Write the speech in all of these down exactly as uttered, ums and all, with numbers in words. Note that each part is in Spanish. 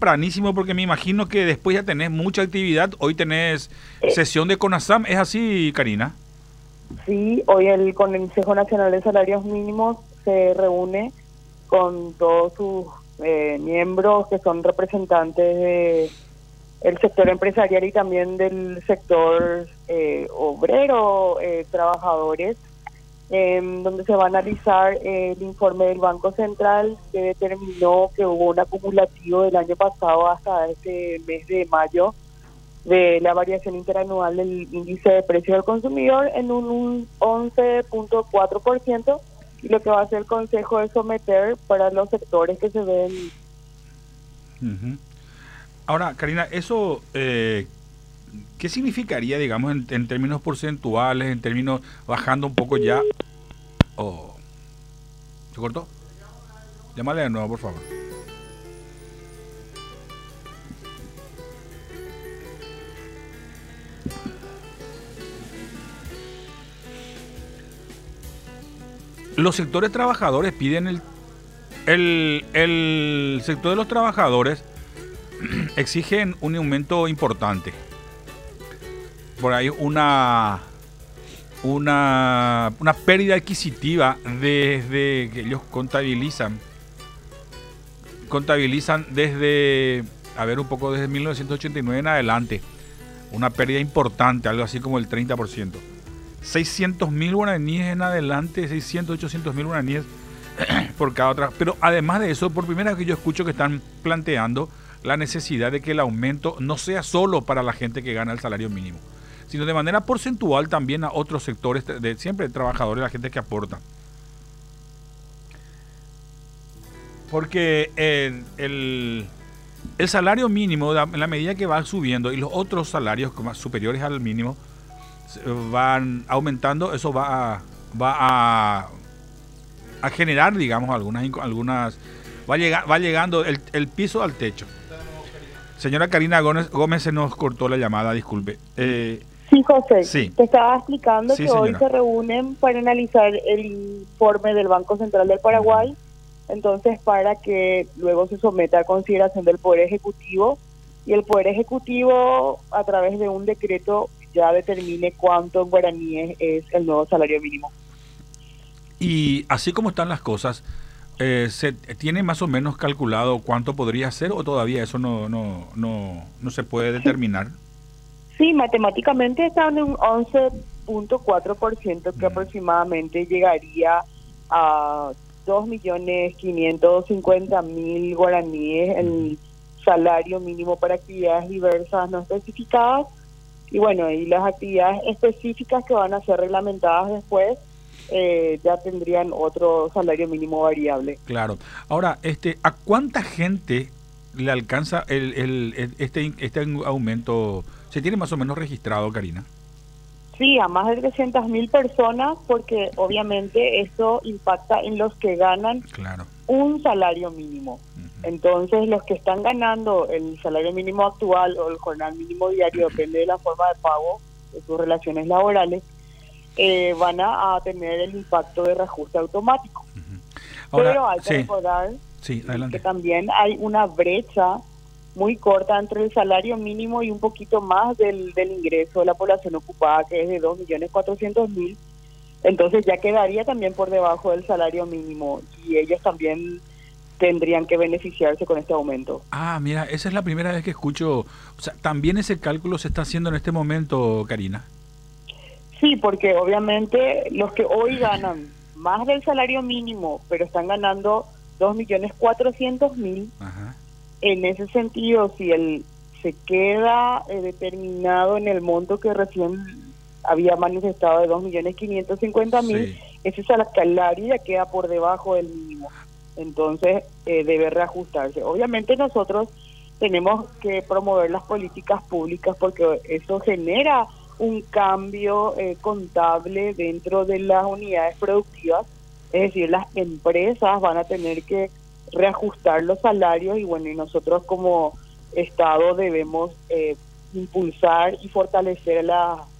tempranísimo porque me imagino que después ya tenés mucha actividad. Hoy tenés sesión de CONASAM, ¿es así, Karina? Sí, hoy el Consejo Nacional de Salarios Mínimos se reúne con todos sus eh, miembros que son representantes de el sector empresarial y también del sector eh, obrero, eh, trabajadores, eh, donde se va a analizar eh, el informe del Banco Central que determinó que hubo un acumulativo del año pasado hasta este mes de mayo de la variación interanual del índice de precio del consumidor en un, un once punto cuatro por ciento, y lo que va a hacer el Consejo es someter para los sectores que se ven. Uh-huh. Ahora, Karina, eso, eh, ¿qué significaría, digamos, en, en términos porcentuales, en términos, bajando un poco ya? Oh. ¿Se cortó? Llámale de nuevo, por favor. Los sectores trabajadores piden el, el, el sector de los trabajadores exigen un aumento importante. Por ahí una una una pérdida adquisitiva desde que ellos contabilizan contabilizan desde a ver un poco desde mil novecientos ochenta y nueve en adelante, una pérdida importante, algo así como el treinta por ciento. seiscientos mil guaraníes en adelante, seiscientos, ochocientos mil guaraníes por cada otra. Pero además de eso, por primera vez que yo escucho que están planteando la necesidad de que el aumento no sea solo para la gente que gana el salario mínimo, sino de manera porcentual también a otros sectores, de siempre trabajadores, la gente que aporta. Porque el, el, el salario mínimo, en la medida que va subiendo y los otros salarios más superiores al mínimo van aumentando, eso va a, va a, a generar, digamos, algunas, algunas va, a llegar, va llegando el, el piso al techo. Señora Karina Gómez, Gómez se nos cortó la llamada, disculpe. Eh, sí, José, sí. Te estaba explicando Sí, que hoy señora. se reúnen para analizar el informe del Banco Central del Paraguay, uh-huh. Entonces para que luego se someta a consideración del Poder Ejecutivo, y el Poder Ejecutivo a través de un decreto ya determine cuánto en guaraníes es el nuevo salario mínimo. Y así como están las cosas, eh, ¿se tiene más o menos calculado cuánto podría ser o todavía eso no no no, no se puede determinar? Sí, sí, matemáticamente está en un once punto cuatro por ciento que mm. aproximadamente llegaría a dos millones quinientos cincuenta mil guaraníes el salario mínimo para actividades diversas no especificadas. Y bueno, y las actividades específicas que van a ser reglamentadas después eh, ya tendrían otro salario mínimo variable. Claro. Ahora, este, ¿a cuánta gente le alcanza el, el, el este este aumento? ¿Se tiene más o menos registrado, Karina? Sí, a más de trescientas mil personas, porque obviamente eso impacta en los que ganan claro. un salario mínimo. Uh-huh. Entonces, los que están ganando el salario mínimo actual o el jornal mínimo diario, depende de la forma de pago de sus relaciones laborales, eh, van a, a tener el impacto de reajuste automático. Uh-huh. Ahora, pero hay que sí, recordar sí, que también hay una brecha muy corta entre el salario mínimo y un poquito más del, del ingreso de la población ocupada, que es de dos millones cuatrocientos mil. Entonces ya quedaría también por debajo del salario mínimo y ellos también tendrían que beneficiarse con este aumento. Ah, mira, esa es la primera vez que escucho. O sea, ¿también ese cálculo se está haciendo en este momento, Karina? Sí, porque obviamente los que hoy ganan más del salario mínimo, pero están ganando dos millones cuatrocientos mil, en ese sentido, si él se queda eh, determinado en el monto que recién había manifestado de dos millones quinientos cincuenta mil, sí. Ese salario ya queda por debajo del mínimo. Entonces, eh, debe reajustarse. Obviamente nosotros tenemos que promover las políticas públicas porque eso genera un cambio eh, contable dentro de las unidades productivas. Es decir, las empresas van a tener que reajustar los salarios y bueno, y nosotros como Estado debemos eh, impulsar y fortalecer la,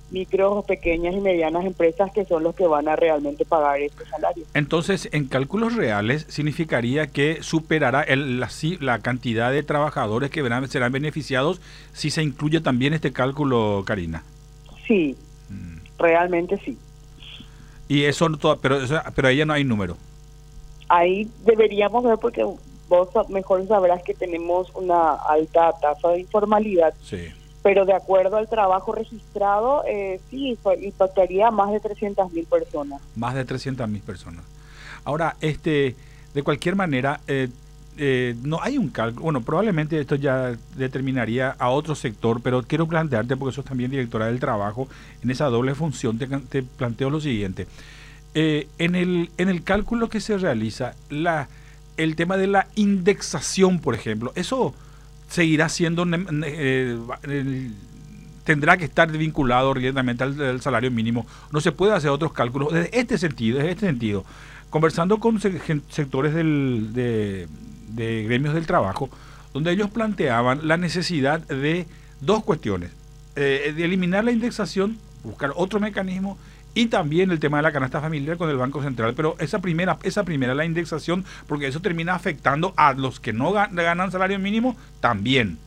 micros, pequeñas y medianas empresas que son los que van a realmente pagar este salario. Entonces, en cálculos reales, significaría que superará el, la, la cantidad de trabajadores que verán, serán beneficiados si se incluye también este cálculo, Karina. Sí, mm. realmente sí. Y eso, no todo, pero, pero ahí ya no hay número. Ahí deberíamos ver, porque vos mejor sabrás que tenemos una alta tasa de informalidad. Sí. Pero de acuerdo al trabajo registrado, eh, sí, impactaría a más de trescientas mil personas. Más de trescientas mil personas. Ahora, este, de cualquier manera, eh, eh, no hay un cálculo. Bueno, probablemente esto ya determinaría a otro sector, pero quiero plantearte, porque sos también directora del trabajo, en esa doble función, te, te planteo lo siguiente. Eh, en, el, en el cálculo que se realiza, la, el tema de la indexación, por ejemplo, eso seguirá siendo, eh, eh, tendrá que estar vinculado directamente al, al salario mínimo. No se puede hacer otros cálculos desde este sentido, desde este sentido. Conversando con sectores del, de, de gremios del trabajo, donde ellos planteaban la necesidad de dos cuestiones: eh, de eliminar la indexación, buscar otro mecanismo, y también el tema de la canasta familiar con el Banco Central. Pero esa primera, esa primera, la indexación, porque eso termina afectando a los que no ganan salario mínimo también.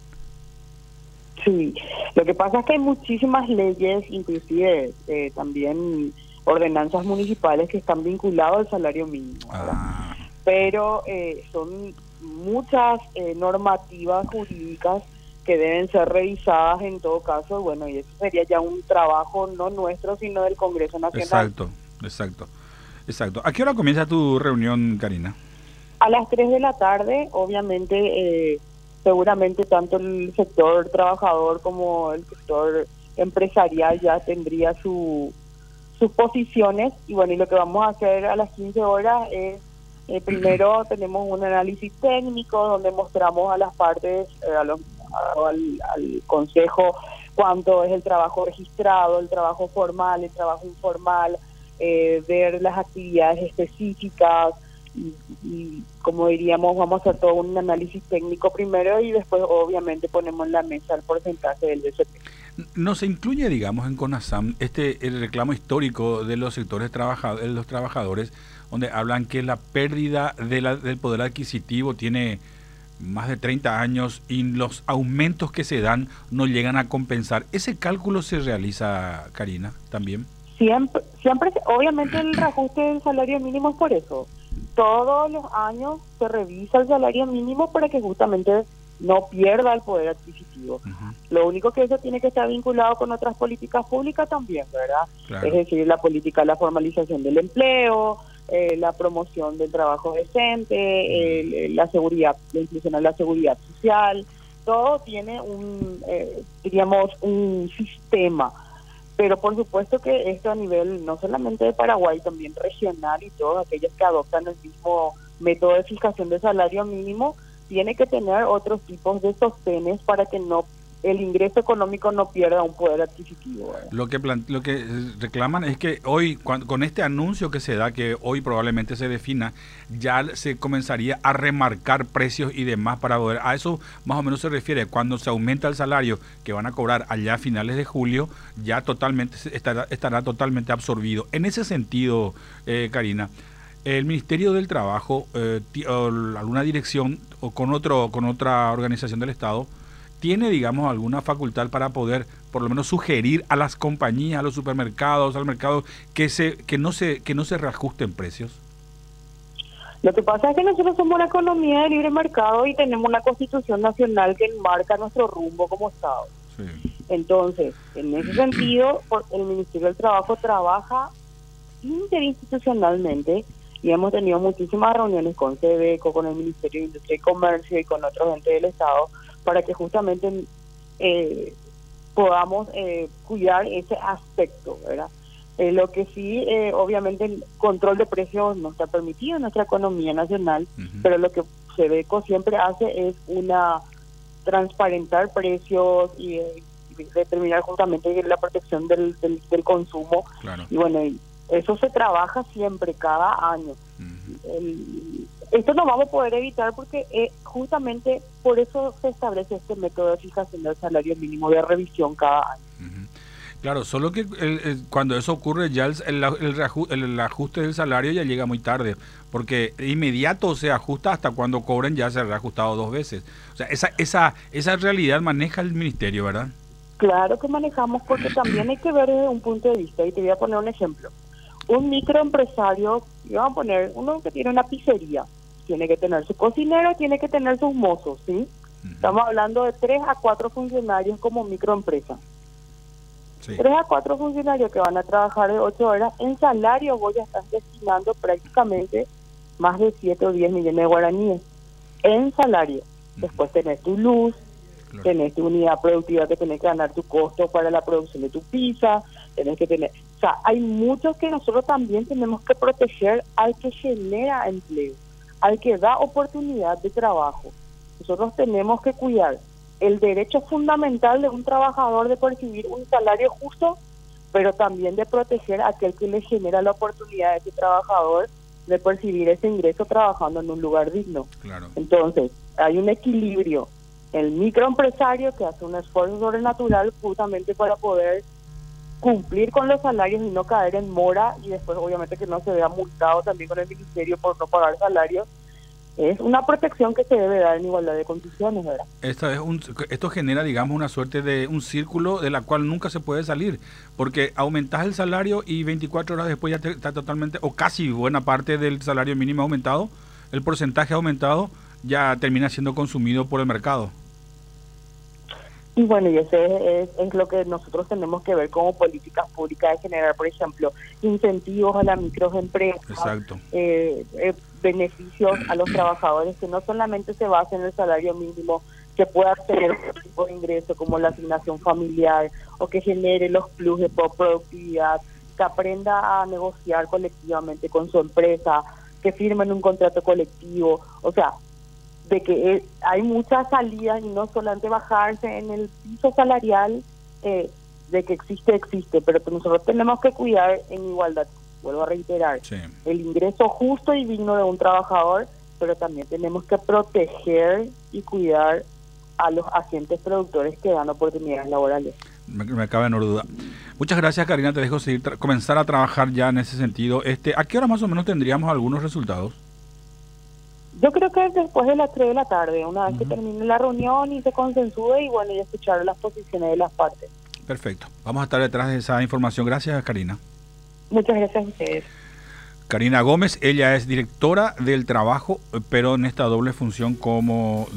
Sí, lo que pasa es que hay muchísimas leyes, inclusive eh, también ordenanzas municipales que están vinculadas al salario mínimo. Ah. Pero eh, son muchas eh, normativas jurídicas que deben ser revisadas en todo caso, bueno, y eso sería ya un trabajo no nuestro, sino del Congreso Nacional. Exacto, exacto, exacto. ¿A qué hora comienza tu reunión, Karina? A las tres de la tarde, obviamente, eh, seguramente tanto el sector trabajador como el sector empresarial ya tendría su, sus posiciones, y bueno, y lo que vamos a hacer a las quince horas es, eh, primero tenemos un análisis técnico donde mostramos a las partes, eh, a los Al, al consejo, cuánto es el trabajo registrado, el trabajo formal, el trabajo informal, eh, ver las actividades específicas y, y como diríamos, vamos a hacer todo un análisis técnico primero y después obviamente ponemos en la mesa el porcentaje del B C P. ¿No se incluye, digamos, en CONASAM este el reclamo histórico de los sectores trabajadores, de los trabajadores, donde hablan que la pérdida de la, del poder adquisitivo tiene más de treinta años y los aumentos que se dan no llegan a compensar? ¿Ese cálculo se realiza, Karina, también? Siempre, siempre, obviamente el reajuste del salario mínimo es por eso. Todos los años se revisa el salario mínimo para que justamente no pierda el poder adquisitivo. Uh-huh. Lo único que eso tiene que estar vinculado con otras políticas públicas también, ¿verdad? Claro. Es decir, la política de la formalización del empleo, Eh, la promoción del trabajo decente, eh, la seguridad, la inclusión en la seguridad social, todo tiene un, eh, diríamos, un sistema, pero por supuesto que esto a nivel no solamente de Paraguay, también regional, y todos aquellos que adoptan el mismo método de fijación de salario mínimo, tiene que tener otros tipos de sostenes para que no el ingreso económico no pierda un poder adquisitivo. ¿verdad? Lo que plan, lo que reclaman es que hoy, cuando, con este anuncio que se da, que hoy probablemente se defina, ya se comenzaría a remarcar precios y demás para poder, a eso más o menos se refiere, cuando se aumenta el salario que van a cobrar allá a finales de julio, ya totalmente estará, estará totalmente absorbido. En ese sentido, eh, Karina, el Ministerio del Trabajo, eh, o alguna dirección o con otro con otra organización del Estado, ¿tiene, digamos, alguna facultad para poder, por lo menos, sugerir a las compañías, a los supermercados, al mercado, que se que no se que no se reajusten precios? Lo que pasa es que nosotros somos una economía de libre mercado y tenemos una Constitución Nacional que enmarca nuestro rumbo como Estado. Sí. Entonces, en ese sentido, el Ministerio del Trabajo trabaja interinstitucionalmente y hemos tenido muchísimas reuniones con SEDECO, con el Ministerio de Industria y Comercio y con otros entes del Estado, para que justamente eh, podamos eh, cuidar ese aspecto, ¿verdad? Eh, lo que sí, eh, obviamente, el control de precios no está permitido en nuestra economía nacional, uh-huh. pero lo que SEDECO siempre hace es una transparentar precios y, eh, y determinar justamente la protección del, del, del consumo. Claro. Y bueno, eso se trabaja siempre, cada año. Uh-huh. El, esto no vamos a poder evitar porque eh, justamente por eso se establece este método de fijación del salario mínimo de revisión cada año. Uh-huh. Claro, solo que el, el, cuando eso ocurre ya el, el, el, el ajuste del salario ya llega muy tarde, porque de inmediato se ajusta hasta cuando cobren ya se ha reajustado dos veces. O sea, esa, esa, esa realidad maneja el ministerio, ¿verdad? Claro que manejamos, porque también hay que ver desde un punto de vista, y te voy a poner un ejemplo. Un microempresario, vamos a poner, uno que tiene una pizzería, tiene que tener su cocinero, tiene que tener sus mozos, ¿sí? Uh-huh. Estamos hablando de tres a cuatro funcionarios como microempresa. Sí. Tres a cuatro funcionarios que van a trabajar de ocho horas, en salario vos ya estás destinando prácticamente más de siete o diez millones de guaraníes en salario. Uh-huh. Después tenés tu luz, claro. Tenés tu unidad productiva que tenés que ganar tu costo para la producción de tu pizza, tenés que tener... O sea, hay muchos que nosotros también tenemos que proteger al que genera empleo, al que da oportunidad de trabajo. Nosotros tenemos que cuidar el derecho fundamental de un trabajador de percibir un salario justo, pero también de proteger a aquel que le genera la oportunidad a ese trabajador de percibir ese ingreso trabajando en un lugar digno. Claro. Entonces, hay un equilibrio. El microempresario que hace un esfuerzo sobrenatural justamente para poder cumplir con los salarios y no caer en mora, y después obviamente que no se vea multado también con el ministerio por no pagar salarios. Es una protección que se debe dar en igualdad de condiciones, ¿verdad? Esto, es un, esto genera, digamos, una suerte de un círculo de la cual nunca se puede salir, porque aumentas el salario y veinticuatro horas después ya te, está totalmente, o casi buena parte del salario mínimo aumentado, el porcentaje aumentado ya termina siendo consumido por el mercado. Y bueno, y ese es, es lo que nosotros tenemos que ver como políticas públicas, de generar, por ejemplo, incentivos a las microempresas. Exacto. Eh, eh, beneficios a los trabajadores que no solamente se basen en el salario mínimo, que pueda tener otro tipo de ingreso como la asignación familiar, o que genere los plus de productividad, que aprenda a negociar colectivamente con su empresa, que firmen un contrato colectivo. O sea, de que es, hay muchas salidas y no solamente bajarse en el piso salarial, eh, de que existe, existe, pero que nosotros tenemos que cuidar en igualdad. Vuelvo a reiterar, sí. El ingreso justo y digno de un trabajador, pero también tenemos que proteger y cuidar a los agentes productores que dan oportunidades laborales. Me, me cabe menor duda. Muchas gracias, Karina, te dejo seguir tra- comenzar a trabajar ya en ese sentido. Este, ¿a qué hora más o menos tendríamos algunos resultados? Yo creo que después de las tres de la tarde, una vez uh-huh. que termine la reunión y se consensúe, y bueno, y escuchar las posiciones de las partes. Perfecto. Vamos a estar detrás de esa información. Gracias, Karina. Muchas gracias a ustedes. Karina Gómez, ella es directora del trabajo, pero en esta doble función como